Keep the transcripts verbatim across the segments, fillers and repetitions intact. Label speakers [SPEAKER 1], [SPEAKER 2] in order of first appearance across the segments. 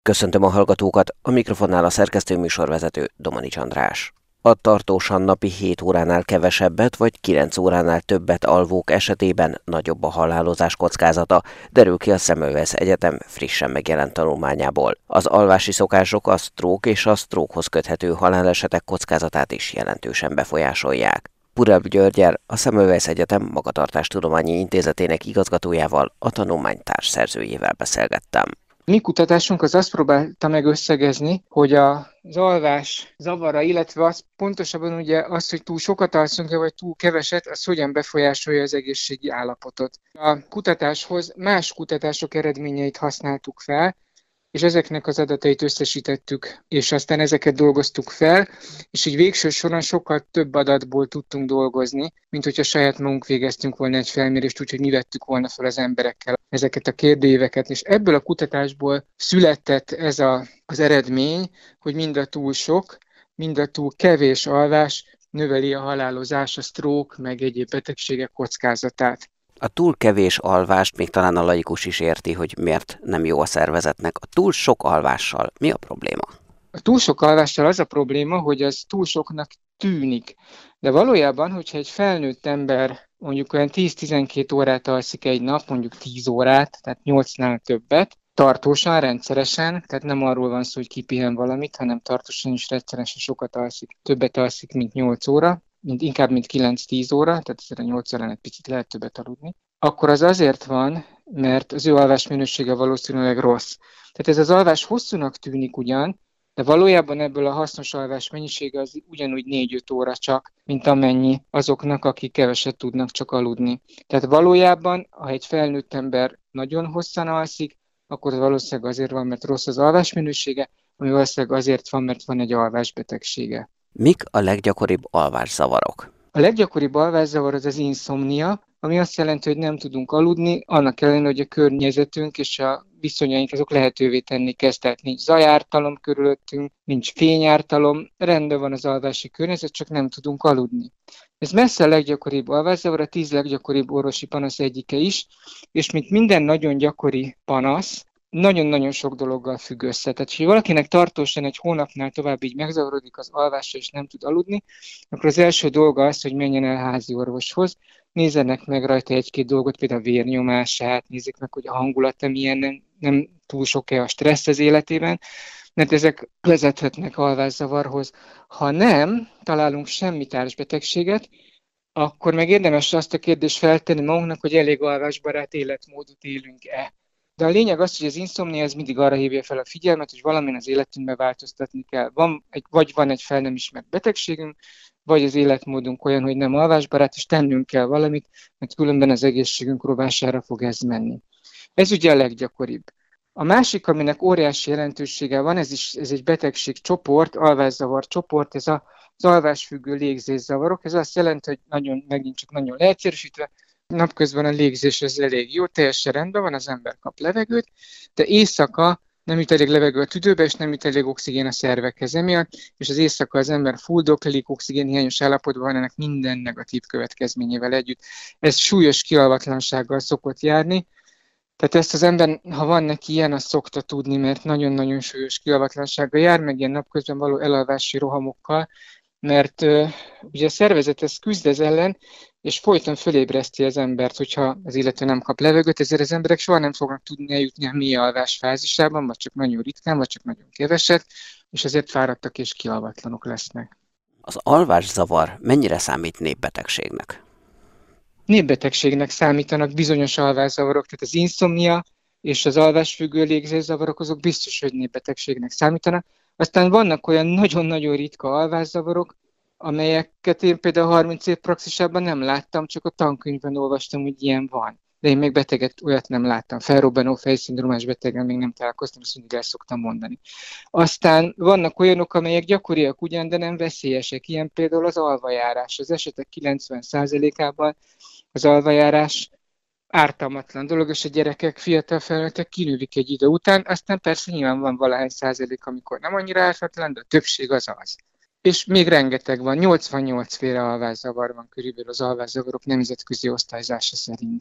[SPEAKER 1] Köszöntöm a hallgatókat, a mikrofonnál a szerkesztő műsorvezető Domanics András. A tartósan napi hét óránál kevesebbet vagy kilenc óránál többet alvók esetében nagyobb a halálozás kockázata, derül ki a Semmelweis Egyetem frissen megjelent tanulmányából. Az alvási szokások a sztrók és a sztrókhoz köthető halálesetek kockázatát is jelentősen befolyásolják. Purelb Györgyel, a Semmelweis Egyetem Magatartástudományi Intézetének igazgatójával, a tanulmány társszerzőjével beszélgettem.
[SPEAKER 2] Mi kutatásunk az azt próbálta meg összegezni, hogy az alvás zavara, illetve az pontosabban ugye az, hogy túl sokat alszunk-e, vagy túl keveset, az hogyan befolyásolja az egészségi állapotot. A kutatáshoz más kutatások eredményeit használtuk fel, és ezeknek az adatait összesítettük, és aztán ezeket dolgoztuk fel, és így végső soron sokkal több adatból tudtunk dolgozni, mint hogyha saját magunk végeztünk volna egy felmérést, úgyhogy mi vettük volna fel az emberekkel ezeket a kérdőíveket, és ebből a kutatásból született ez a, az eredmény, hogy mind a túl sok, mind a túl kevés alvás növeli a halálozás, a stroke, meg egyéb betegségek kockázatát.
[SPEAKER 1] A túl kevés alvást még talán a laikus is érti, hogy miért nem jó a szervezetnek. A túl sok alvással mi a probléma?
[SPEAKER 2] A túl sok alvással az a probléma, hogy az túl soknak tűnik. De valójában, hogyha egy felnőtt ember mondjuk olyan tíz-tizenkét órát alszik egy nap, mondjuk tíz órát, tehát nyolcnál többet, tartósan, rendszeresen, tehát nem arról van szó, hogy kipihen valamit, hanem tartósan és rendszeresen sokat alszik, többet alszik, mint nyolc óra, mint, inkább mint kilenc-tíz óra, tehát ezért a nyolc órán egy picit lehet többet aludni, akkor az azért van, mert az ő alvás minősége valószínűleg rossz. Tehát ez az alvás hosszúnak tűnik ugyan, de valójában ebből a hasznos alvás mennyisége az ugyanúgy négy-öt óra csak, mint amennyi azoknak, akik keveset tudnak csak aludni. Tehát valójában, ha egy felnőtt ember nagyon hosszan alszik, akkor valószínűleg azért van, mert rossz az alvás minősége, ami valószínűleg azért van, mert van egy alvásbetegsége.
[SPEAKER 1] Mik a leggyakoribb alvászavarok?
[SPEAKER 2] A leggyakoribb alvászavar az az inszomnia, ami azt jelenti, hogy nem tudunk aludni, annak ellenére, hogy a környezetünk és a viszonyaink azok lehetővé tennék ezt, tehát nincs zajártalom körülöttünk, nincs fényártalom, rendben van az alvási környezet, csak nem tudunk aludni. Ez messze a leggyakoribb alvászavar, a tíz leggyakoribb orvosi panasz egyike is, és mint minden nagyon gyakori panasz, nagyon-nagyon sok dologgal függ össze. Tehát, ha valakinek tartósan egy hónapnál tovább így megzavarodik az alvása, és nem tud aludni, akkor az első dolga az, hogy menjen el házi orvoshoz, nézzenek meg rajta egy-két dolgot, például a vérnyomását, nézzék meg, hogy a hangulata milyen, nem, nem túl sok-e a stressz az életében, mert ezek vezethetnek alvászavarhoz. Ha nem találunk semmi társbetegséget, akkor meg érdemes azt a kérdést feltenni magunknak, hogy elég alvásbarát életmódot élünk-e. De a lényeg az, hogy az inszomnia ez mindig arra hívja fel a figyelmet, hogy valamin az életünkben változtatni kell. Van egy, vagy van egy fel nem ismert betegségünk, vagy az életmódunk olyan, hogy nem alvásbarát, és tennünk kell valamit, mert különben az egészségünk rovására fog ez menni. Ez ugye a leggyakoribb. A másik, aminek óriási jelentősége van, ez, is, ez egy betegségcsoport, alvászavar csoport, ez a, az alvásfüggő légzészavarok. Ez azt jelenti, hogy nagyon, megint csak nagyon leegyszerűsítve, napközben a légzés ez elég jó, teljesen rendben van, az ember kap levegőt, de éjszaka nem jut elég levegő a tüdőbe, és nem jut elég oxigén a szervekhez emiatt, és az éjszaka az ember fuldokolik, oxigénhiányos állapotban van, ennek minden negatív következményével együtt. Ez súlyos kialvatlansággal szokott járni, tehát ezt az ember, ha van neki ilyen, azt szokta tudni, mert nagyon-nagyon súlyos kialvatlansággal jár, meg ilyen napközben való elalvási rohamokkal, mert uh, ugye a szervezet ezt küzd ez ellen, és folyton fölébreszti az embert, hogyha az illető nem kap levegőt, ezért az emberek soha nem fognak tudni eljutni a mély alvás fázisában, vagy csak nagyon ritkán, vagy csak nagyon keveset, és ezért fáradtak és kialvatlanok lesznek.
[SPEAKER 1] Az alvászavar mennyire számít népbetegségnek?
[SPEAKER 2] Népbetegségnek számítanak bizonyos alvászavarok, tehát az inszomnia és az alvásfüggő légzészavarok azok biztos, hogy népbetegségnek számítanak. Aztán vannak olyan nagyon-nagyon ritka alvászavarok, amelyeket én például harminc év praxisában nem láttam, csak a tankönyvben olvastam, hogy ilyen van. De én még beteget olyat nem láttam. Felrobbanó fejszindrómás betegen még nem találkoztam, ezt mindig el szoktam mondani. Aztán vannak olyanok, amelyek gyakoriak ugyan, de nem veszélyesek. Ilyen például az alvajárás. Az esetek kilencven százalékában az alvajárás ártalmatlan dolog, és a gyerekek, fiatal felnőttek kinődik egy idő után, aztán persze nyilván van valahány százalék, amikor nem annyira ártatlan, de a többség az az. És még rengeteg van, nyolcvannyolc féle alvászavar van körülbelül az alvászavarok nemzetközi osztályzása szerint.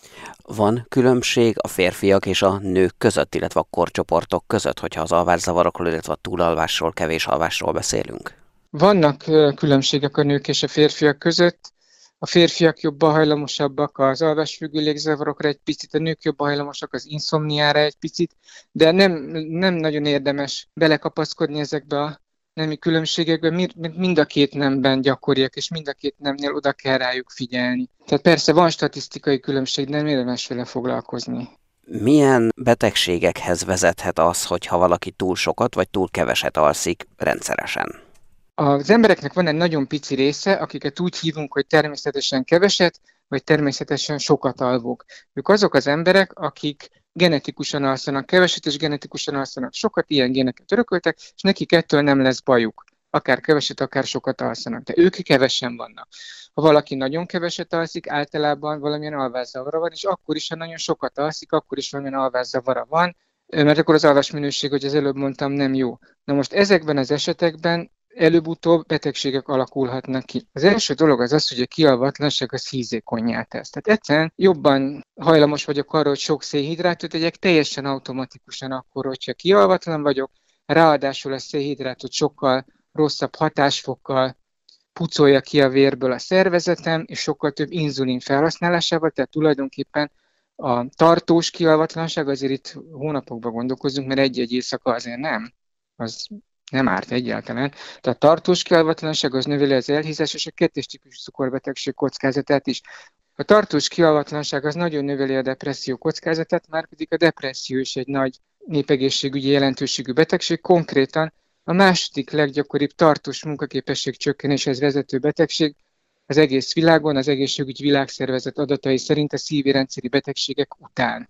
[SPEAKER 1] Van különbség a férfiak és a nők között, illetve a korcsoportok között, hogyha az alvászavarokról, illetve a túlalvásról, kevés alvásról beszélünk?
[SPEAKER 2] Vannak különbségek a nők és a férfiak között. A férfiak jobban hajlamosabbak az alvásfüggő légzavarokra egy picit, a nők jobban hajlamosak az inszomniára egy picit, de nem, nem nagyon érdemes belekapaszkodni ezekbe a nemi különbségekbe, mert mind a két nemben gyakoriak, és mind a két nemnél oda kell rájuk figyelni. Tehát persze van statisztikai különbség, de nem érdemes vele foglalkozni.
[SPEAKER 1] Milyen betegségekhez vezethet az, hogyha valaki túl sokat vagy túl keveset alszik rendszeresen?
[SPEAKER 2] Az embereknek van egy nagyon pici része, akiket úgy hívunk, hogy természetesen keveset, vagy természetesen sokat alvók. Ők azok az emberek, akik genetikusan alszanak keveset, és genetikusan alszanak sokat, ilyen géneket örököltek, és nekik ettől nem lesz bajuk. Akár keveset, akár sokat alszanak, de ők kevesen vannak. Ha valaki nagyon keveset alszik, általában valamilyen alvászavara van, és akkor is, ha nagyon sokat alszik, akkor is valamilyen alvászavara van, mert akkor az alvásminőség, hogy az előbb mondtam, nem jó. Na most ezekben az esetekben előbb-utóbb betegségek alakulhatnak ki. Az első dolog az az, hogy a kialvatlanság az hízékonnyá tesz. Tehát egyszerűen jobban hajlamos vagyok arra, hogy sok szénhidrátot tegyek, teljesen automatikusan akkor, hogyha kialvatlan vagyok, ráadásul a szénhidrátot sokkal rosszabb hatásfokkal pucolja ki a vérből a szervezetem, és sokkal több inzulin felhasználásával, tehát tulajdonképpen a tartós kialvatlanság, azért itt hónapokban gondolkozunk, mert egy-egy éjszaka azért nem, az nem árt egyáltalán. Tehát a tartós kialvatlanság az növeli az elhízás és a kettes típusú cukorbetegség kockázatát is. A tartós kialvatlanság az nagyon növeli a depresszió kockázatát, márpedig a depresszió is egy nagy népegészségügyi jelentőségű betegség, konkrétan a második leggyakoribb tartós munkaképesség csökkenéshez vezető betegség az egész világon, az Egészségügyi Világszervezet adatai szerint a szív-érrendszeri betegségek után.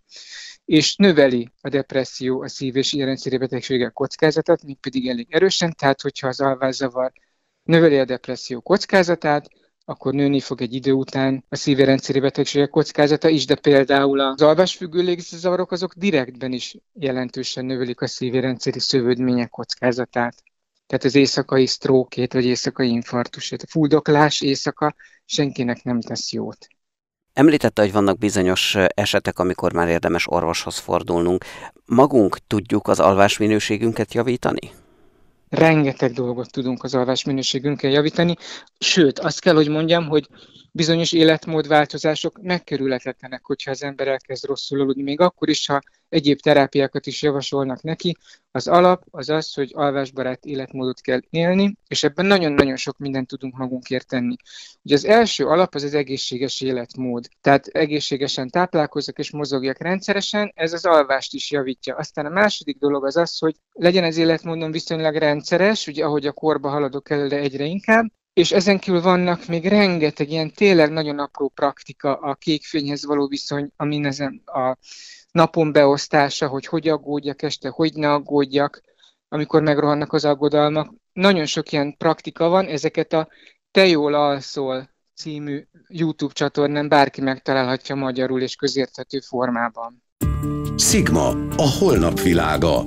[SPEAKER 2] És növeli a depresszió a szív- és érrendszeri betegségek kockázatát, mégpedig elég erősen, tehát hogyha az alvászavar növeli a depresszió kockázatát, akkor nőni fog egy idő után a szív-érrendszeri betegségek kockázata is, de például az alvásfüggő légzavarok azok direktben is jelentősen növelik a szív-érrendszeri szövődmények kockázatát. Tehát az éjszakai sztrókét vagy éjszakai infarktusét. A fuldoklás éjszaka senkinek nem tesz jót.
[SPEAKER 1] Említette, hogy vannak bizonyos esetek, amikor már érdemes orvoshoz fordulnunk. Magunk tudjuk az alvásminőségünket javítani?
[SPEAKER 2] Rengeteg dolgot tudunk az alvásminőségünkkel javítani, sőt, azt kell, hogy mondjam, hogy bizonyos életmódváltozások megkerülhetetlenek, hogyha az ember elkezd rosszul aludni, még akkor is, ha egyéb terápiákat is javasolnak neki. Az alap az az, hogy alvásbarát életmódot kell élni, és ebben nagyon-nagyon sok mindent tudunk magunkért tenni. Ugye az első alap az az egészséges életmód, tehát egészségesen táplálkozzak és mozogjak rendszeresen, ez az alvást is javítja. Aztán a második dolog az az, hogy legyen az életmódon viszonylag rendszeres, ugye ahogy a korba haladok előre egyre inkább, és ezen kívül vannak még rengeteg ilyen tényleg nagyon apró praktika, a kékfényhez való viszony, amin ezen a napon beosztása, hogy hogy aggódjak este, hogy ne aggódjak, amikor megrohannak az aggodalmak. Nagyon sok ilyen praktika van, ezeket a Te jól alszol című YouTube csatornán bárki megtalálhatja magyarul és közérthető formában.
[SPEAKER 3] Szigma, a holnap világa.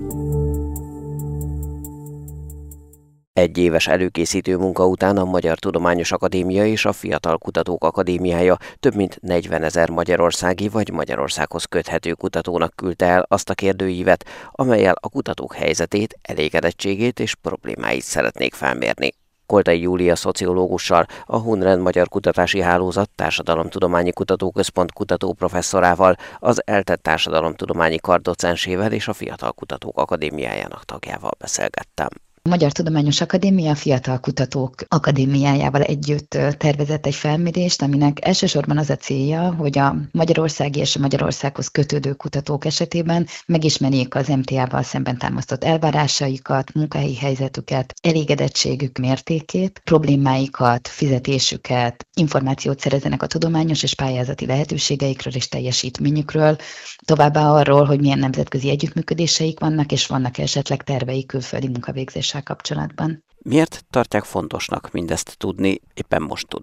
[SPEAKER 1] Egy éves előkészítő munka után a Magyar Tudományos Akadémia és a Fiatal Kutatók Akadémiája több mint negyvenezer magyarországi vagy Magyarországhoz köthető kutatónak küldte el azt a kérdőívet, amellyel a kutatók helyzetét, elégedettségét és problémáit szeretnék felmérni. Koltai Júlia szociológussal, a Hunrend Magyar Kutatási Hálózat Társadalomtudományi Kutatóközpont kutatóprofesszorával, az ELTE Társadalomtudományi Kar docensével és a Fiatal Kutatók Akadémiájának tagjával beszélgettem.
[SPEAKER 4] A Magyar Tudományos Akadémia a Fiatal Kutatók Akadémiájával együtt tervezett egy felmérést, aminek elsősorban az a célja, hogy a magyarországi és a Magyarországhoz kötődő kutatók esetében megismerjék az em té á-val szemben támasztott elvárásaikat, munkahelyi helyzetüket, elégedettségük mértékét, problémáikat, fizetésüket, információt szerezzenek a tudományos és pályázati lehetőségeikről és teljesítményükről, továbbá arról, hogy milyen nemzetközi együttműködéseik vannak, és vannak esetleg terveik külföldi munkavégzés kapcsolatban.
[SPEAKER 1] Miért tartják fontosnak mindezt tudni, éppen most tudni?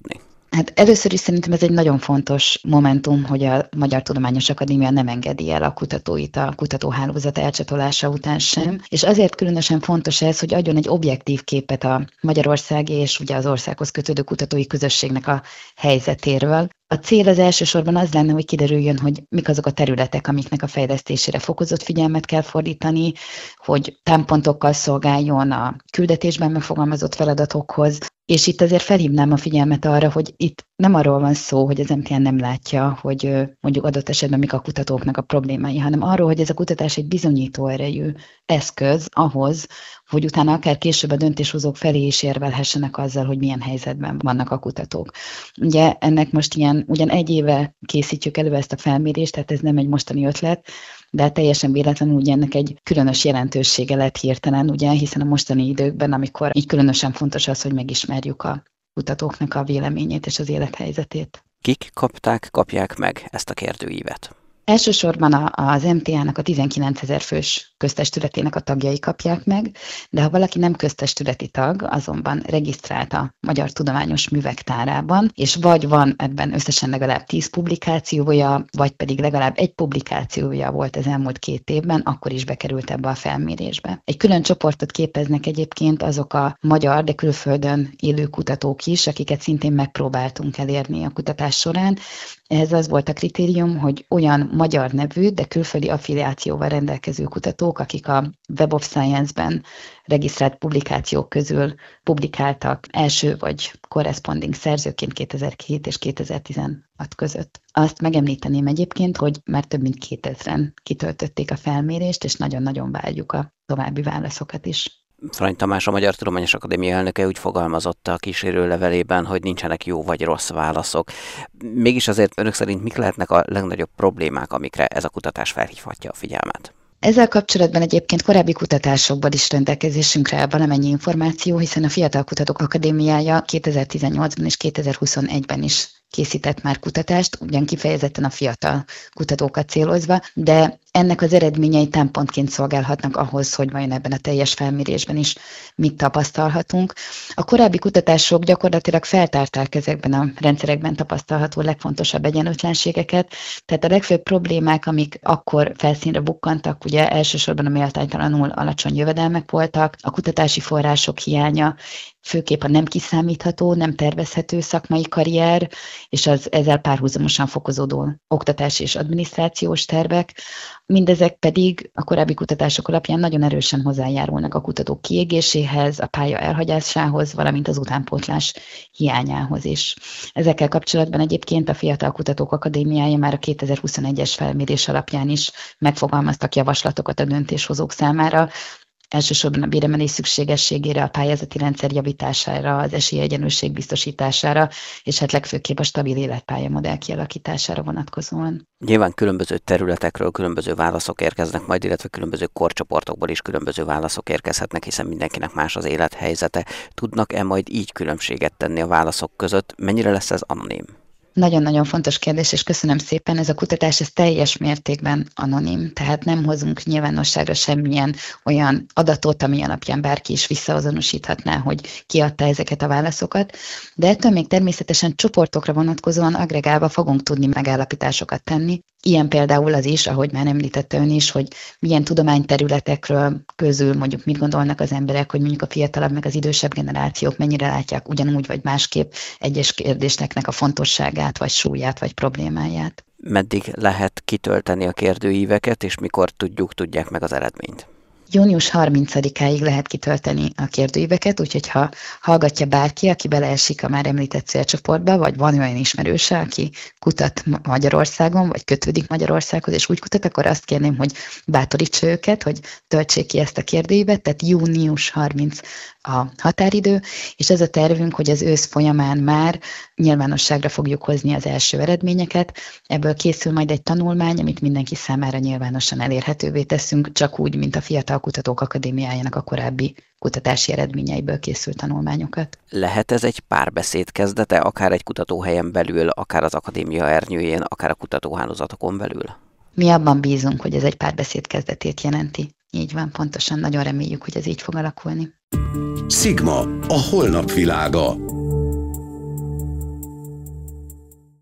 [SPEAKER 4] Hát először is szerintem ez egy nagyon fontos momentum, hogy a Magyar Tudományos Akadémia nem engedi el a kutatóit a kutatóhálózat elcsatolása után sem, és azért különösen fontos ez, hogy adjon egy objektív képet a magyarországi és ugye az országhoz kötődő kutatói közösségnek a helyzetéről. A cél az elsősorban az lenne, hogy kiderüljön, hogy mik azok a területek, amiknek a fejlesztésére fokozott figyelmet kell fordítani, hogy támpontokkal szolgáljon a küldetésben megfogalmazott feladatokhoz, és itt azért felhívnám a figyelmet arra, hogy itt nem arról van szó, hogy az em té en nem látja, hogy mondjuk adott esetben mik a kutatóknak a problémái, hanem arról, hogy ez a kutatás egy bizonyító erejű eszköz ahhoz, hogy utána akár később a döntéshozók felé is érvelhessenek azzal, hogy milyen helyzetben vannak a kutatók. Ugye ennek most ilyen, ugyan egy éve készítjük elő ezt a felmérést, tehát ez nem egy mostani ötlet, de teljesen véletlenül ugye ennek egy különös jelentősége lett hirtelen, ugye, hiszen a mostani időkben, amikor így különösen fontos az, hogy megismerjük a kutatóknak a véleményét és az élethelyzetét.
[SPEAKER 1] Kik kapták, kapják meg ezt a kérdőívet?
[SPEAKER 4] Elsősorban az em té á-nak a tizenkilencezer fős köztestületének a tagjai kapják meg, de ha valaki nem köztestületi tag, azonban regisztrált a Magyar Tudományos Művek Tárában, és vagy van ebben összesen legalább tíz publikációja, vagy pedig legalább egy publikációja volt az elmúlt két évben, akkor is bekerült ebbe a felmérésbe. Egy külön csoportot képeznek egyébként azok a magyar, de külföldön élő kutatók is, akiket szintén megpróbáltunk elérni a kutatás során. Ehhez az volt a kritérium, hogy olyan magyar nevű, de külföldi affiliációval rendelkező kutatók, akik a Web of Science-ben regisztrált publikációk közül publikáltak első vagy corresponding szerzőként kétezer-két és kétezer-tizenhat között. Azt megemlíteném egyébként, hogy már több mint kétezren kitöltötték a felmérést, és nagyon-nagyon várjuk a további válaszokat is.
[SPEAKER 1] Frany Tamás, a Magyar Tudományos Akadémia elnöke úgy fogalmazott a kísérő levelében, hogy nincsenek jó vagy rossz válaszok. Mégis azért önök szerint mik lehetnek a legnagyobb problémák, amikre ez a kutatás felhívhatja a figyelmet?
[SPEAKER 4] Ezzel kapcsolatban egyébként korábbi kutatásokban is rendelkezésünkre áll valamennyi információ, hiszen a Fiatal Kutatók Akadémiája kétezer-tizennyolcban és kétezer-huszonegyben is készített már kutatást, ugyan kifejezetten a fiatal kutatókat célozva, de ennek az eredményei támpontként szolgálhatnak ahhoz, hogy vajon ebben a teljes felmérésben is mit tapasztalhatunk. A korábbi kutatások gyakorlatilag feltárták ezekben a rendszerekben tapasztalható legfontosabb egyenlőtlenségeket, tehát a legfőbb problémák, amik akkor felszínre bukkantak, ugye elsősorban a méltánytalanul alacsony jövedelmek voltak, a kutatási források hiánya, főképp a nem kiszámítható, nem tervezhető szakmai karrier, és az ezzel párhuzamosan fokozódó oktatási és adminisztrációs tervek. Mindezek pedig a korábbi kutatások alapján nagyon erősen hozzájárulnak a kutatók kiégéséhez, a pálya elhagyásához, valamint az utánpótlás hiányához is. Ezekkel kapcsolatban egyébként a Fiatal Kutatók Akadémiája már a kétezer-huszonegyes felmérés alapján is megfogalmaztak javaslatokat a döntéshozók számára, elsősorban a béremelés szükségességére, a pályázati rendszer javítására, az esélyegyenlőség biztosítására, és hát legfőképp a stabil életpályamodell kialakítására vonatkozóan.
[SPEAKER 1] Nyilván különböző területekről különböző válaszok érkeznek majd, illetve különböző korcsoportokból is különböző válaszok érkezhetnek, hiszen mindenkinek más az élethelyzete. Tudnak-e majd így különbséget tenni a válaszok között? Mennyire lesz ez anonim?
[SPEAKER 4] Nagyon-nagyon fontos kérdés, és köszönöm szépen. Ez a kutatás ez teljes mértékben anonim, tehát nem hozunk nyilvánosságra semmilyen olyan adatot, ami alapján bárki is visszaazonosíthatná, hogy kiadta ezeket a válaszokat, de ettől még természetesen csoportokra vonatkozóan agregálva fogunk tudni megállapításokat tenni. Ilyen például az is, ahogy már említette ön is, hogy milyen tudományterületekről közül mondjuk mit gondolnak az emberek, hogy mondjuk a fiatalabb meg az idősebb generációk mennyire látják ugyanúgy vagy másképp egyes kérdésnek a fontosságát, vagy súlyát, vagy problémáját.
[SPEAKER 1] Meddig lehet kitölteni a kérdőíveket, és mikor tudjuk, tudják meg az eredményt?
[SPEAKER 4] június harmincadikáig lehet kitölteni a kérdőíveket, úgyhogy ha hallgatja bárki, aki beleesik a már említett célcsoportba, vagy van olyan ismerőse, aki kutat Magyarországon, vagy kötődik Magyarországhoz, és úgy kutat, akkor azt kérném, hogy bátorítsa őket, hogy töltsék ki ezt a kérdőívet, tehát június harmincadika a határidő, és ez a tervünk, hogy az ősz folyamán már nyilvánosságra fogjuk hozni az első eredményeket. Ebből készül majd egy tanulmány, amit mindenki számára nyilvánosan elérhetővé teszünk, csak úgy, mint a Fiatal Kutatók Akadémiájának a korábbi kutatási eredményeiből készült tanulmányokat.
[SPEAKER 1] Lehet ez egy párbeszéd kezdete, akár egy kutatóhelyen belül, akár az akadémia ernyőjén, akár a kutatóhálózatokon belül?
[SPEAKER 4] Mi abban bízunk, hogy ez egy párbeszéd kezdetét jelenti. Így van, pontosan, nagyon reméljük, hogy ez így fog alakulni.
[SPEAKER 3] Sigma, a holnap világa.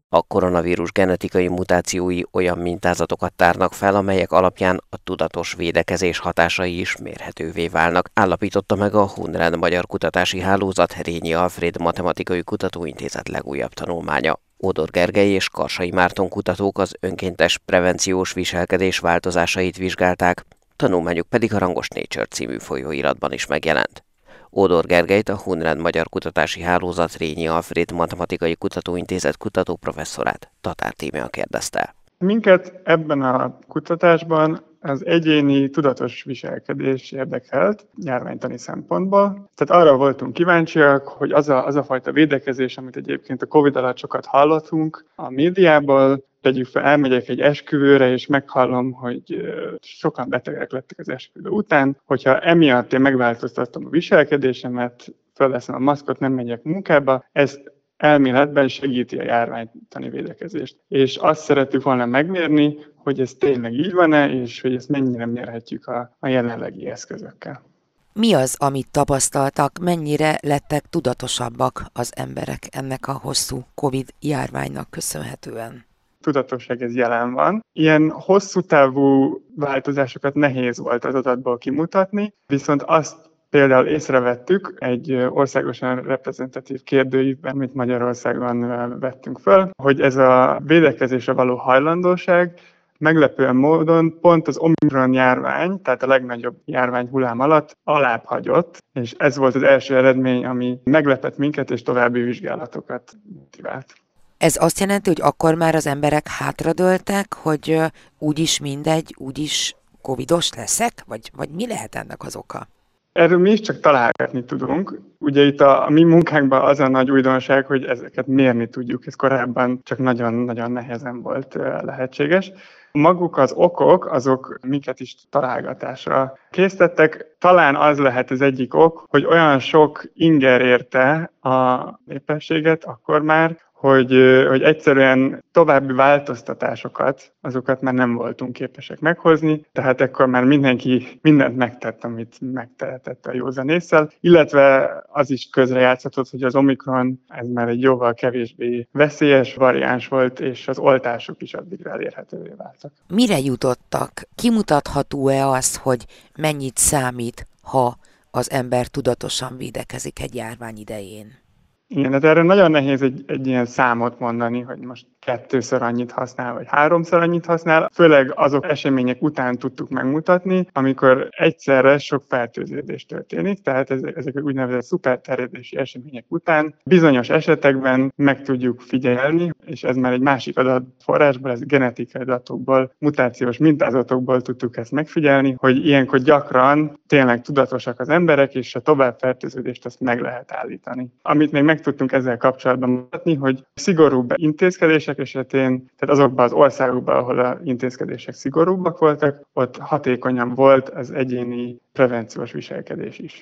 [SPEAKER 1] A koronavírus genetikai mutációi olyan mintázatokat tárnak fel, amelyek alapján a tudatos védekezés hatásai is mérhetővé válnak, állapította meg a Hunrend Magyar Kutatási Hálózat Rényi Alfréd Matematikai Kutatóintézet legújabb tanulmánya. Ódor Gergely és Karsai Márton kutatók az önkéntes prevenciós viselkedés változásait vizsgálták, tanulmányuk pedig a Rangos Nature című folyóiratban is megjelent. Ódor Gergelyt, a Hunrend Magyar Kutatási Hálózat Rényi Alfréd Matematikai Kutatóintézet kutatóprofesszorát Tatár Tímea kérdezte.
[SPEAKER 5] Minket ebben a kutatásban az egyéni tudatos viselkedés érdekelt járványtani szempontból. Tehát arra voltunk kíváncsiak, hogy az a, az a fajta védekezés, amit egyébként a Covid alatt sokat hallottunk a médiából, tegyük fel, elmegyek egy esküvőre, és meghallom, hogy sokan betegek lettek az esküvő után. Hogyha emiatt én megváltoztattam a viselkedésemet, fölveszem a maszkot, nem megyek munkába, ez elméletben segíti a járványtani védekezést. És azt szerettük volna megmérni, hogy ez tényleg így van-e, és hogy ezt mennyire mérhetjük a, a jelenlegi eszközökkel.
[SPEAKER 6] Mi az, amit tapasztaltak, mennyire lettek tudatosabbak az emberek ennek a hosszú Covid járványnak köszönhetően?
[SPEAKER 5] Tudatosság ez jelen van. Ilyen hosszú távú változásokat nehéz volt az adatból kimutatni, viszont azt például észrevettük egy országosan reprezentatív kérdőívben, amit Magyarországon vettünk föl, hogy ez a védekezésre való hajlandóság meglepően módon pont az Omikron járvány, tehát a legnagyobb járvány hullám alatt alább hagyott, és ez volt az első eredmény, ami meglepett minket, és további vizsgálatokat motivált.
[SPEAKER 6] Ez azt jelenti, hogy akkor már az emberek hátradőltek, hogy úgyis mindegy, úgyis covidos leszek? Vagy, vagy mi lehet ennek az oka?
[SPEAKER 5] Erről mi is csak találgatni tudunk. Ugye itt a, a mi munkánkban az a nagy újdonság, hogy ezeket mérni tudjuk. Ez korábban csak nagyon-nagyon nehezen volt lehetséges. Maguk az okok, azok minket is találgatásra késztettek. Talán az lehet az egyik ok, hogy olyan sok inger érte a népességet akkor már, hogy, hogy egyszerűen további változtatásokat, azokat már nem voltunk képesek meghozni, tehát ekkor már mindenki mindent megtett, amit megtehetett a józan ésszel, illetve az is közrejátszhatott, hogy az Omikron, ez már egy jóval kevésbé veszélyes variáns volt, és az oltások is addigra elérhetővé váltak.
[SPEAKER 6] Mire jutottak? Kimutatható-e az, hogy mennyit számít, ha az ember tudatosan védekezik egy járvány idején?
[SPEAKER 5] Igen, hát erre nagyon nehéz egy, egy ilyen számot mondani, hogy most kettőször annyit használ, vagy háromszor annyit használ. Főleg azok események után tudtuk megmutatni, amikor egyszerre sok fertőződés történik, tehát ezek úgynevezett szuperterjedési események után bizonyos esetekben meg tudjuk figyelni, és ez már egy másik adatforrásból, ez genetikai adatokból, mutációs mintázatokból tudtuk ezt megfigyelni, hogy ilyenkor gyakran tényleg tudatosak az emberek, és a továbbfertőződést azt meg lehet állítani. Amit még meg tudtunk ezzel kapcsolatban mutatni, hogy szigorúbb intézkedések esetén, tehát azokban az országokban, ahol az intézkedések szigorúbbak voltak, ott hatékonyan volt az egyéni prevenciós viselkedés is.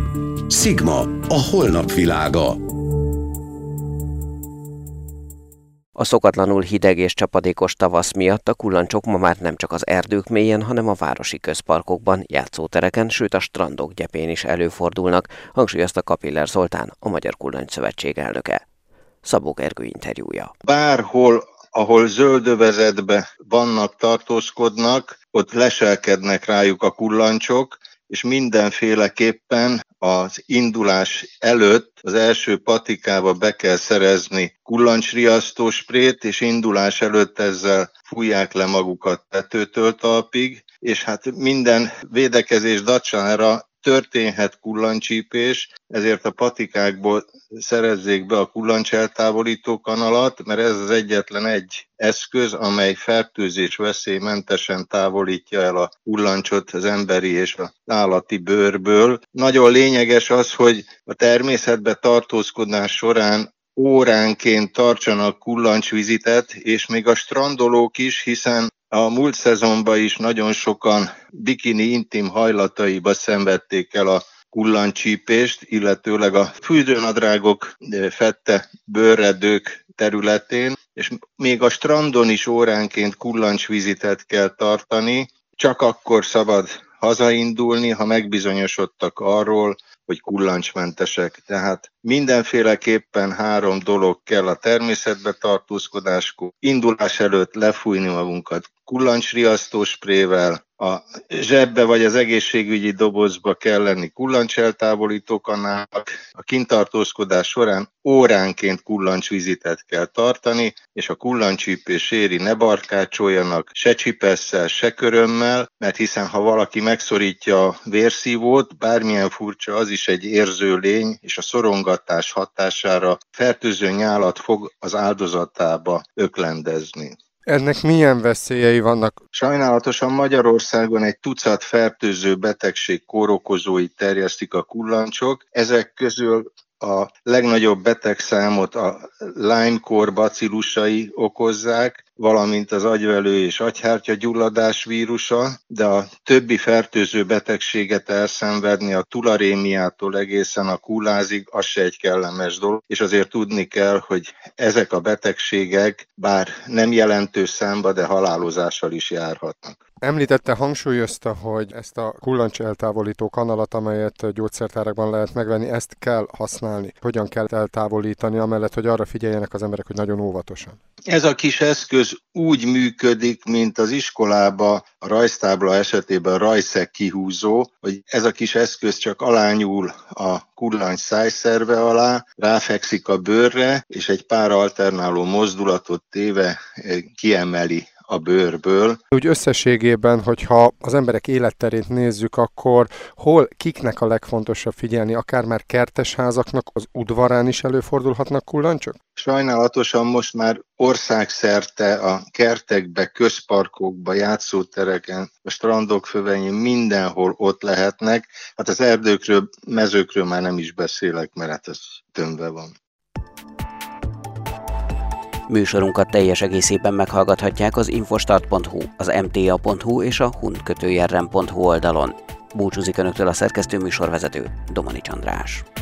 [SPEAKER 3] Sigma, a holnap világa.
[SPEAKER 1] A szokatlanul hideg és csapadékos tavasz miatt a kullancsok ma már nem csak az erdők mélyén, hanem a városi közparkokban, játszótereken, sőt a strandok gyepén is előfordulnak, hangsúlyozta Kapiller Zoltán, a Magyar Kullancs Szövetség elnöke. Szabó Gergő interjúja.
[SPEAKER 7] Bárhol, ahol zöldövezetbe vannak, tartózkodnak, ott leselkednek rájuk a kullancsok, és mindenféleképpen az indulás előtt az első patikába be kell szerezni kullancsriasztó sprét, és indulás előtt ezzel fújják le magukat tetőtől talpig, és hát minden védekezés dacsára történhet kullancsípés, ezért a patikákból szerezzék be a kullancseltávolító kanalat, mert ez az egyetlen egy eszköz, amely fertőzés veszélymentesen távolítja el a kullancsot az emberi és az állati bőrből. Nagyon lényeges az, hogy a természetben tartózkodás során óránként tartsanak kullancsvizitet, és még a strandolók is, hiszen a múlt szezonban is nagyon sokan bikini intim hajlataiba szenvedték el a kullancsípést, illetőleg a fürdőnadrágok fette bőrredők területén, és még a strandon is óránként kullancsvizitet kell tartani, csak akkor szabad hazaindulni, ha megbizonyosodtak arról, hogy kullancsmentesek. Tehát mindenféleképpen három dolog kell a természetbe tartózkodáskor. Indulás előtt lefújni magunkat kullancsriasztósprével, a zsebbe vagy az egészségügyi dobozba kell lenni kullancseltávolító kanálnak, a kintartózkodás során óránként kullancsvizitet kell tartani, és a kullancsípés éri ne barkácsoljanak se csipesszel, se körömmel, mert hiszen ha valaki megszorítja a vérszívót, bármilyen furcsa, az is egy érző lény, és a szorongatás hatására fertőző nyálat fog az áldozatába öklendezni.
[SPEAKER 8] Ennek milyen veszélyei vannak?
[SPEAKER 7] Sajnálatosan Magyarországon egy tucat fertőző betegség kórokozói terjesztik a kullancsok. Ezek közül a legnagyobb betegszámot a Lyme-kór bacillusai okozzák, valamint az agyvelő és agyhártya gyulladás vírusa, de a többi fertőző betegséget elszenvedni a tularémiától egészen a kullázig, az se egy kellemes dolog, és azért tudni kell, hogy ezek a betegségek bár nem jelentős számba, de halálozással is járhatnak.
[SPEAKER 8] Említette, hangsúlyozta, hogy ezt a kullancs eltávolító kanalat, amelyet gyógyszertárakban lehet megvenni, ezt kell használni. Hogyan kell eltávolítani, amellett, hogy arra figyeljenek az emberek, hogy nagyon óvatosan?
[SPEAKER 7] Ez a kis eszköz úgy működik, mint az iskolába a rajztábla esetében a rajszeg kihúzó, hogy ez a kis eszköz csak alányul a kullancs szájszerve alá, ráfekszik a bőrre, és egy pár alternáló mozdulatot téve kiemeli a bőrből.
[SPEAKER 8] Úgy összességében, hogyha az emberek életterét nézzük, akkor hol, kiknek a legfontosabb figyelni, akár már kertesházaknak, az udvarán is előfordulhatnak kullancsok?
[SPEAKER 7] Sajnálatosan most már országszerte a kertekbe, közparkokba, játszótereken, a strandok fövenyén mindenhol ott lehetnek. Hát az erdőkről, mezőkről már nem is beszélek, mert hát ez tömve van.
[SPEAKER 1] Műsorunkat teljes egészében meghallgathatják az infostart pont hu, az em té á pont hu és a hun kötőjel rem pont hu oldalon. Búcsúzik Önöktől a szerkesztő műsorvezető, Domanics András.